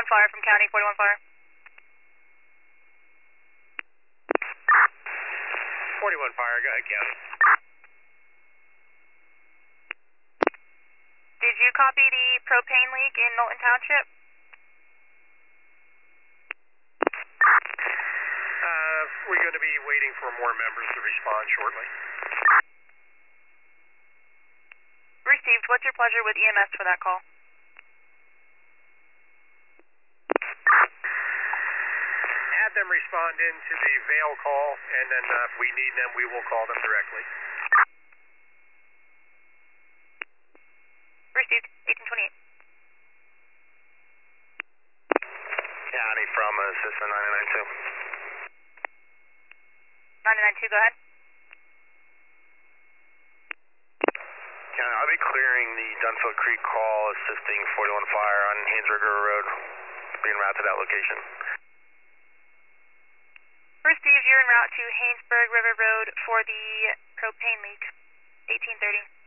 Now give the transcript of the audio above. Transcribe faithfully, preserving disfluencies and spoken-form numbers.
Fire from County, forty-one Fire. forty-one Fire, go ahead, County. Did you copy the propane leak in Knowlton Township? Uh, we're going to be waiting for more members to respond shortly. Received. What's your pleasure with E M S for that call? Have them respond into the Vail call, and then uh, if we need them, we will call them directly. Received. eighteen twenty-eight. County from Assistant nine nine two. nine nine two, go ahead. County, I'll be clearing the Dunfield Creek call, assisting forty-one Fire on Haynes River Road, being routed to that location. Received. You're en route to Haynesburg River Road for the propane leak. eighteen thirty.